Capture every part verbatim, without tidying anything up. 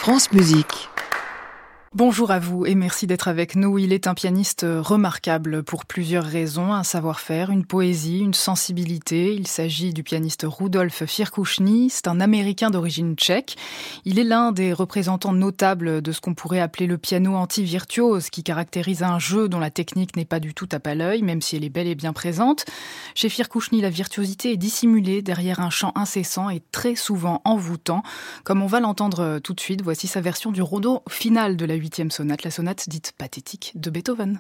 France Musique. Bonjour à vous et merci d'être avec nous. Il est un pianiste remarquable pour plusieurs raisons, un savoir-faire, une poésie, une sensibilité. Il s'agit du pianiste Rudolf Firkušny, c'est un Américain d'origine tchèque. Il est l'un des représentants notables de ce qu'on pourrait appeler le piano anti-virtuose, qui caractérise un jeu dont la technique n'est pas du tout tape à l'œil, même si elle est bel et bien présente. Chez Firkušny, la virtuosité est dissimulée derrière un chant incessant et très souvent envoûtant. Comme on va l'entendre tout de suite, voici sa version du rondo final de la huitième sonate, la sonate dite pathétique de Beethoven.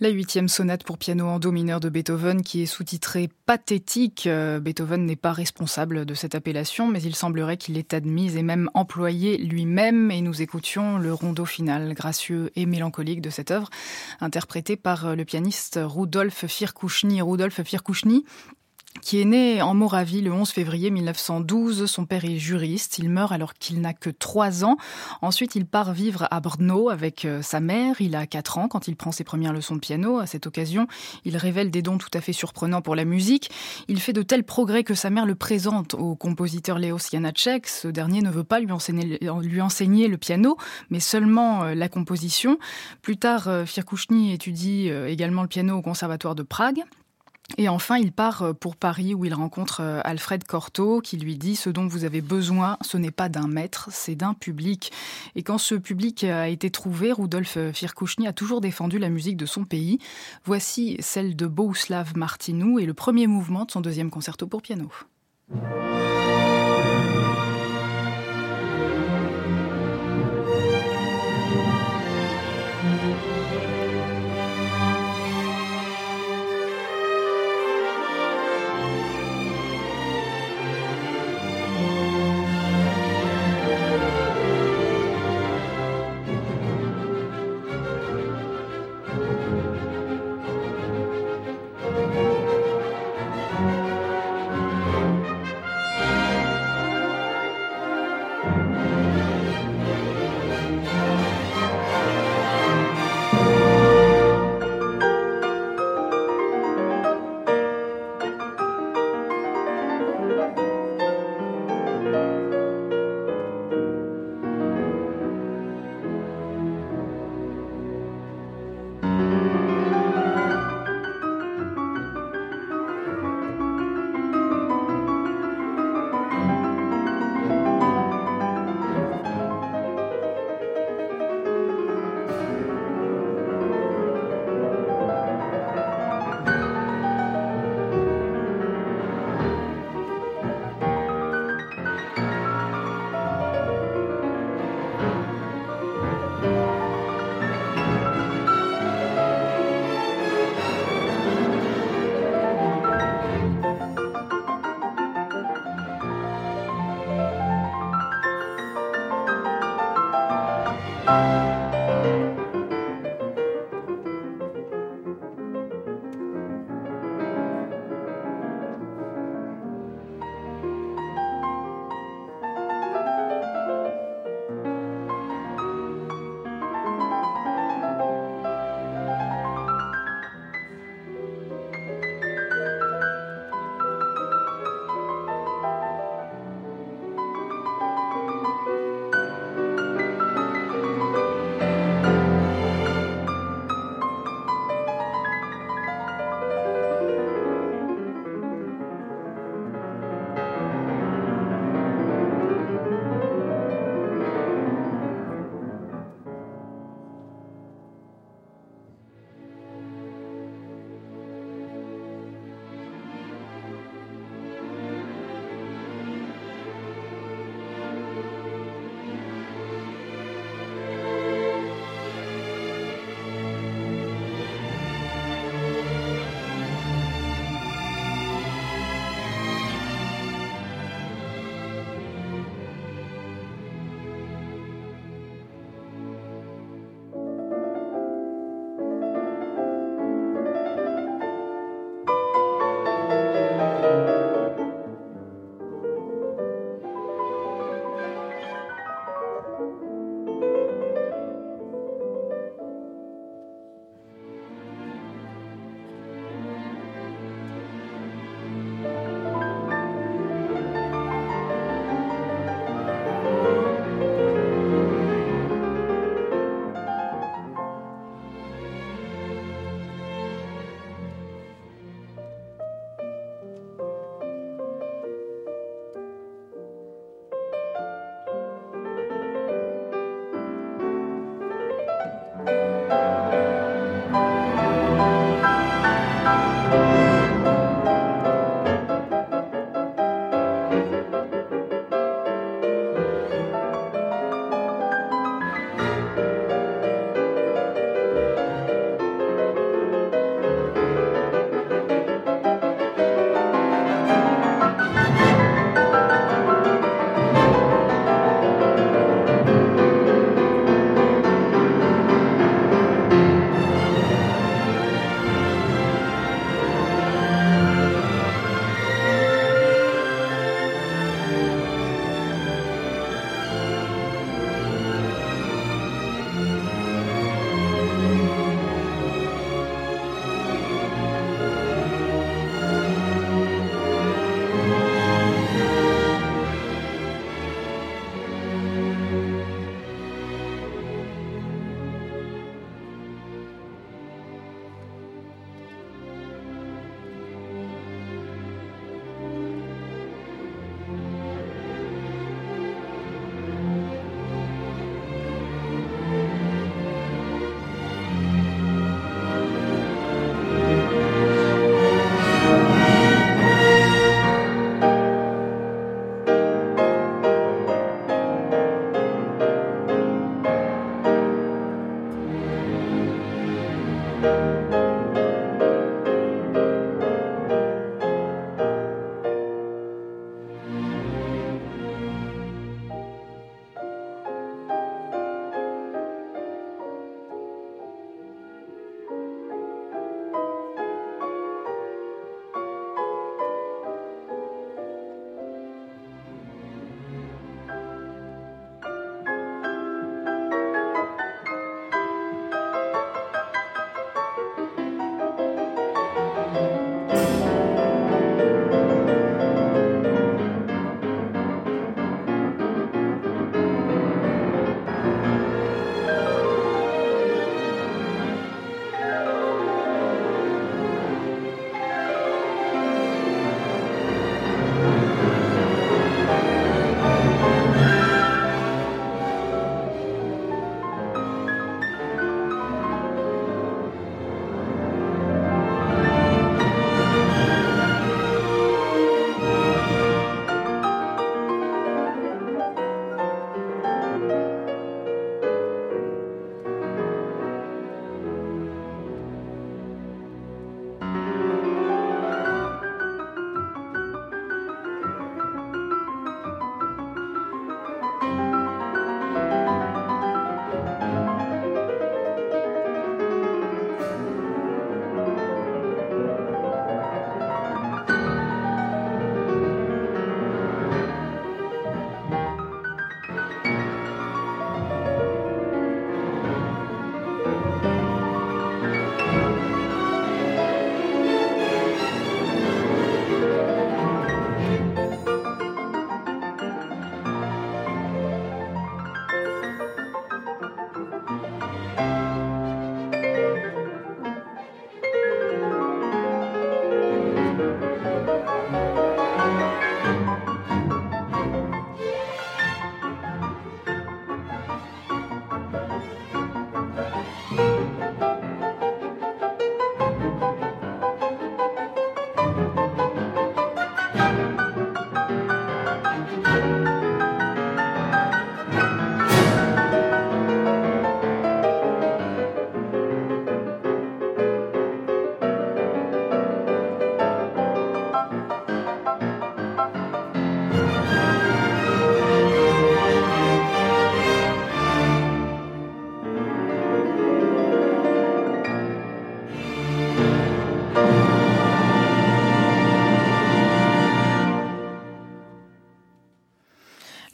La huitième sonate pour piano en do mineur de Beethoven qui est sous-titrée Pathétique. Euh, Beethoven n'est pas responsable de cette appellation, mais il semblerait qu'il l'ait admise et même employée lui-même. Et nous écoutions le rondo final gracieux et mélancolique de cette œuvre, interprété par le pianiste Rudolf Firkushny. Rudolf Firkushny, qui est né en Moravie le onze février mille neuf cent douze. Son père est juriste. Il meurt alors qu'il n'a que trois ans. Ensuite, il part vivre à Brno avec sa mère. Il a quatre ans quand il prend ses premières leçons de piano. À cette occasion, il révèle des dons tout à fait surprenants pour la musique. Il fait de tels progrès que sa mère le présente au compositeur Leos Janáček. Ce dernier ne veut pas lui enseigner, lui enseigner le piano, mais seulement la composition. Plus tard, Firkushny étudie également le piano au Conservatoire de Prague. Et enfin, il part pour Paris où il rencontre Alfred Cortot qui lui dit « Ce dont vous avez besoin, ce n'est pas d'un maître, c'est d'un public ». Et quand ce public a été trouvé, Rudolf Firkushny a toujours défendu la musique de son pays. Voici celle de Bohuslav Martinu et le premier mouvement de son deuxième concerto pour piano.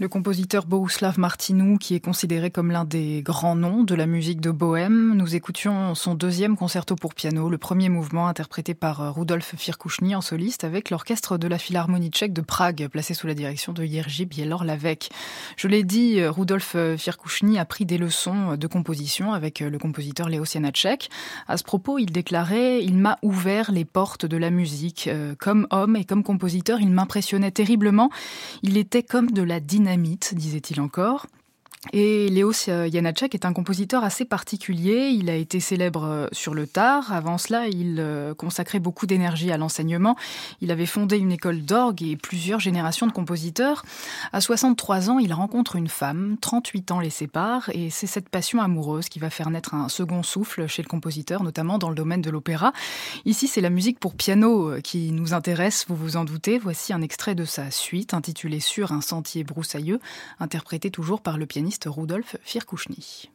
Le compositeur Bohuslav Martinu, qui est considéré comme l'un des grands noms de la musique de Bohème. Nous écoutions son deuxième concerto pour piano, le premier mouvement interprété par Rudolf Firkušny en soliste avec l'orchestre de la Philharmonie tchèque de Prague, placé sous la direction de Jiří Bielor-Lavek. Je l'ai dit, Rudolf Firkušny a pris des leçons de composition avec le compositeur Leos Janáček. À ce propos, il déclarait « Il m'a ouvert les portes de la musique. Comme homme et comme compositeur, il m'impressionnait terriblement. Il était comme de la dynamite, disait-il encore. » Et Leos Janáček est un compositeur assez particulier. Il a été célèbre sur le tard. Avant cela, il consacrait beaucoup d'énergie à l'enseignement. Il avait fondé une école d'orgue et plusieurs générations de compositeurs. À soixante-trois ans, il rencontre une femme. trente-huit ans les séparent. Et c'est cette passion amoureuse qui va faire naître un second souffle chez le compositeur, notamment dans le domaine de l'opéra. Ici, c'est la musique pour piano qui nous intéresse, vous vous en doutez. Voici un extrait de sa suite, intitulée « Sur un sentier broussailleux », interprété toujours par le pianiste Rudolf Firkušny.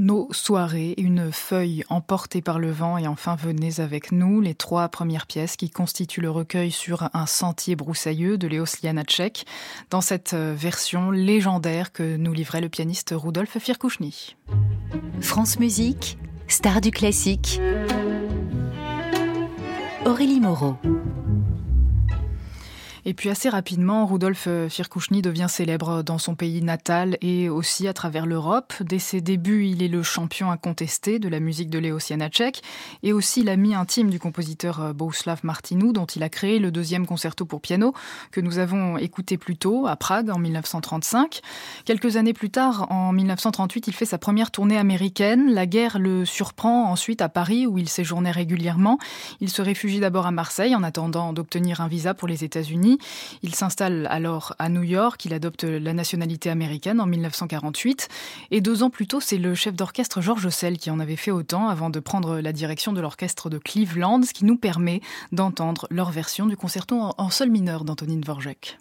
Nos soirées, une feuille emportée par le vent et enfin venez avec nous, les trois premières pièces qui constituent le recueil sur un sentier broussailleux de Leos Janáček, dans cette version légendaire que nous livrait le pianiste Rudolf Firkušný. France Musique, star du classique. Aurélie Moreau. Et puis assez rapidement, Rudolf Firkušný devient célèbre dans son pays natal et aussi à travers l'Europe. Dès ses débuts, il est le champion incontesté de la musique de Leos Janáček et aussi l'ami intime du compositeur Bohuslav Martinu, dont il a créé le deuxième concerto pour piano que nous avons écouté plus tôt à Prague en dix-neuf cent trente-cinq. Quelques années plus tard, en dix-neuf cent trente-huit, il fait sa première tournée américaine. La guerre le surprend ensuite à Paris où il séjournait régulièrement. Il se réfugie d'abord à Marseille en attendant d'obtenir un visa pour les États-Unis. Il s'installe alors à New York, il adopte la nationalité américaine en dix-neuf cent quarante-huit. Et deux ans plus tôt, c'est le chef d'orchestre George Szell qui en avait fait autant avant de prendre la direction de l'orchestre de Cleveland, ce qui nous permet d'entendre leur version du concerto en sol mineur d'Antonín Dvořák.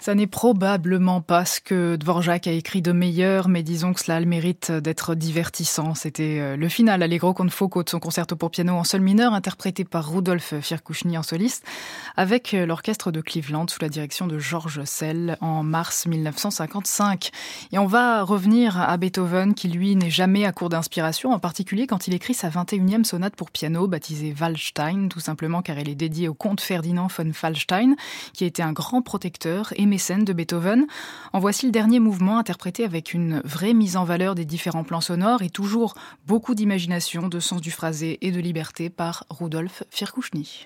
Ça n'est probablement pas ce que Dvorak a écrit de meilleur, mais disons que cela a le mérite d'être divertissant. C'était le final Allegro con fuoco de son concerto pour piano en sol mineur, interprété par Rudolf Firkushny en soliste, avec l'orchestre de Cleveland sous la direction de George Szell en mars mille neuf cent cinquante-cinq. Et on va revenir à Beethoven, qui lui n'est jamais à court d'inspiration, en particulier quand il écrit sa vingt et unième sonate pour piano, baptisée Waldstein, tout simplement car elle est dédiée au comte Ferdinand von Waldstein, qui était un grand protecteur et mécène de Beethoven. En voici le dernier mouvement, interprété avec une vraie mise en valeur des différents plans sonores et toujours beaucoup d'imagination, de sens du phrasé et de liberté par Rudolf Firkushny.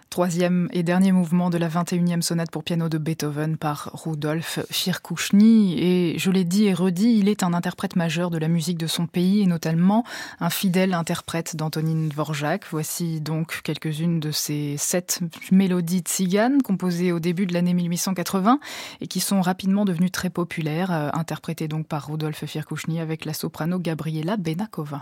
Troisième et dernier mouvement de la vingt et unième sonate pour piano de Beethoven par Rudolf Firkushny. Et je l'ai dit et redit, il est un interprète majeur de la musique de son pays et notamment un fidèle interprète d'Antonin Dvorak. Voici donc quelques-unes de ces sept mélodies tziganes composées au début de l'année mille huit cent quatre-vingts et qui sont rapidement devenues très populaires, euh, interprétées donc par Rudolf Firkushny avec la soprano Gabriela Benakova.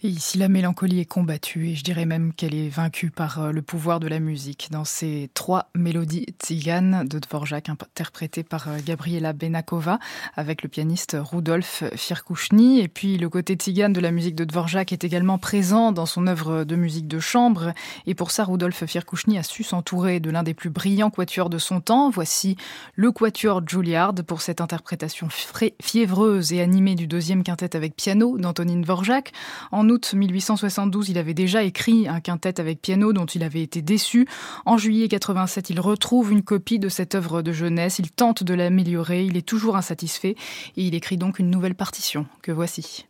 Et ici, la mélancolie est combattue et je dirais même qu'elle est vaincue par le pouvoir de la musique. Dans ces trois mélodies tziganes de Dvorak, interprétées par Gabriela Benakova, avec le pianiste Rudolf Firkushny. Et puis, le côté tzigane de la musique de Dvorak est également présent dans son œuvre de musique de chambre. Et pour ça, Rudolf Firkushny a su s'entourer de l'un des plus brillants quatuors de son temps. Voici le quatuor Juilliard pour cette interprétation fiévreuse et animée du deuxième quintet avec piano d'Antonin Dvorak. En août mille huit cent soixante-douze, il avait déjà écrit un quintet avec piano dont il avait été déçu. En juillet quatre-vingt-sept, il retrouve une copie de cette œuvre de jeunesse. Il tente de l'améliorer, il est toujours insatisfait et il écrit donc une nouvelle partition que voici.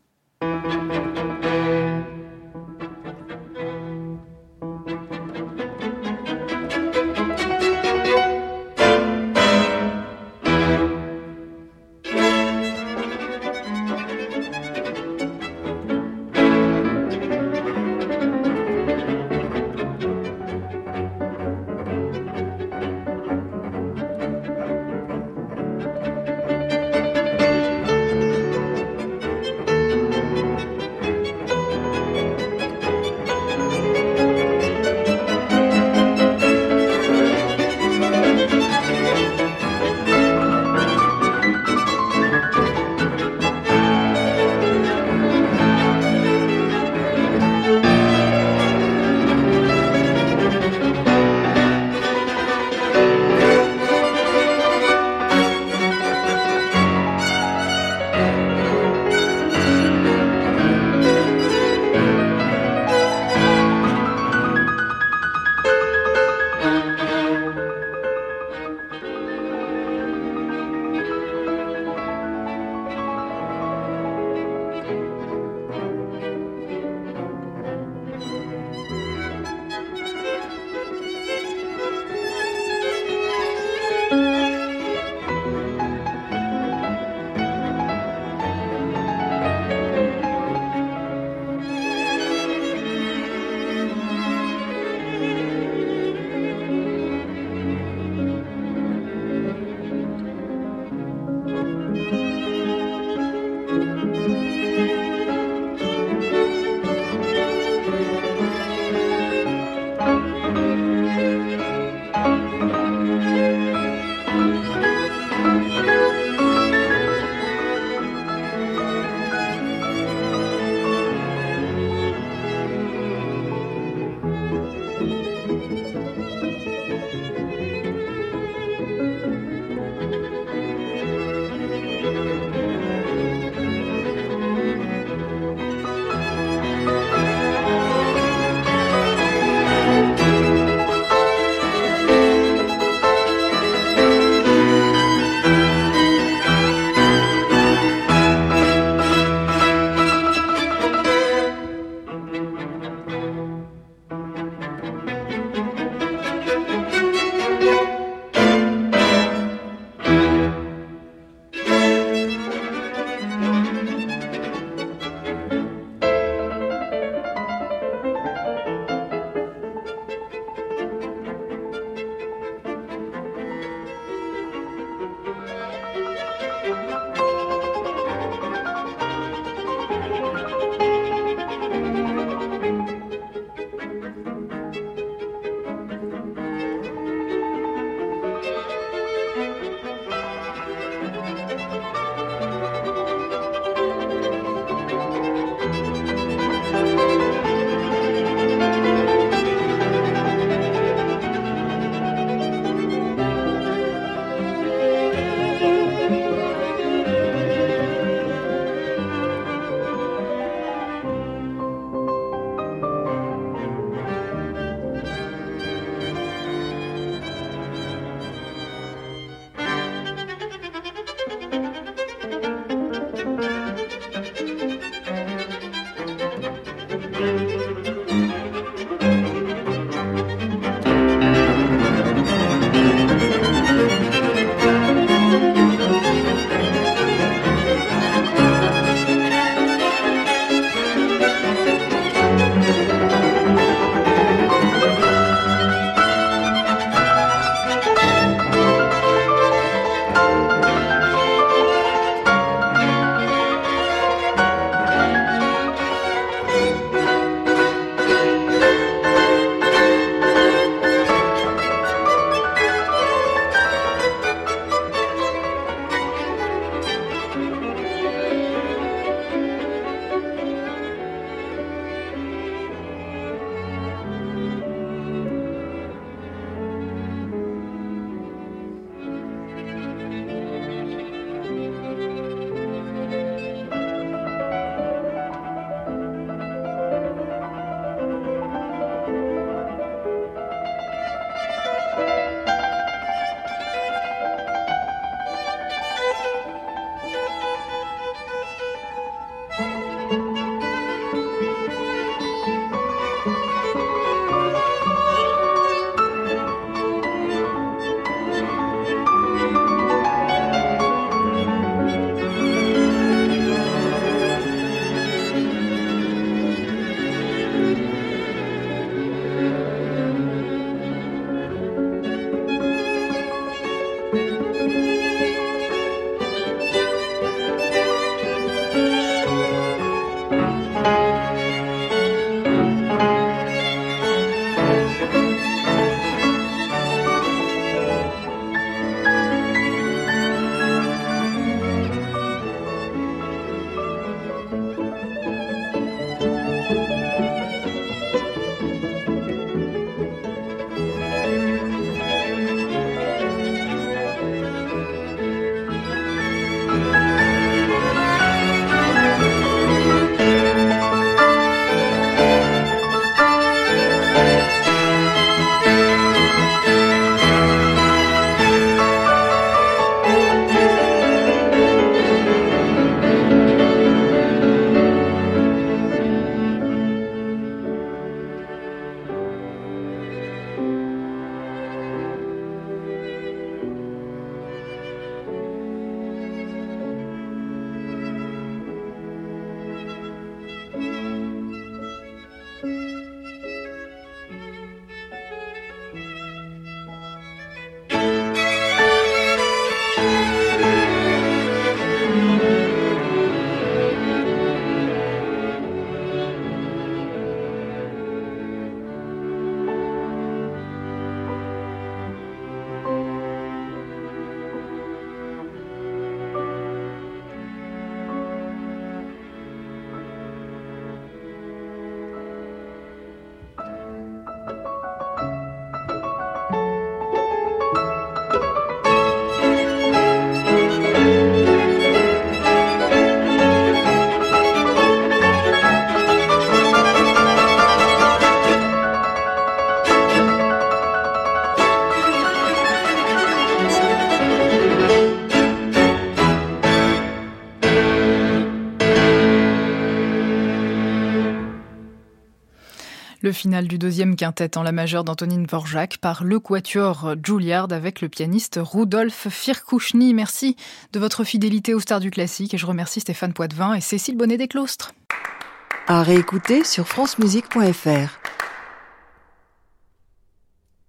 Le final du deuxième quintet en la majeure d'Antonín Dvořák par le quatuor Juilliard avec le pianiste Rudolf Firkušný. Merci de votre fidélité aux stars du classique et je remercie Stéphane Poitvin et Cécile Bonnet-Desclostres. À réécouter sur francemusique point f r.